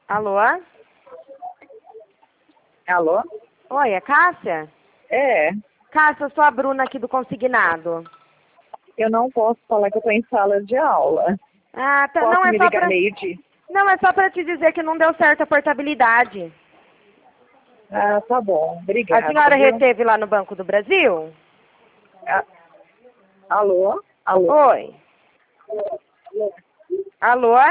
Alô? Alô? Oi, é Cássia? É, Cássia, eu sou a Bruna aqui do Consignado. eu não posso falar que eu estou em sala de aula. Ah, tá. Posso Não é me só ligar pra... meio-dia? Não, é só pra te dizer que não deu certo a portabilidade. Ah, tá bom. A Obrigada, senhora viu? reteve lá no Banco do Brasil? Ah, alô? Alô? Oi. Alô?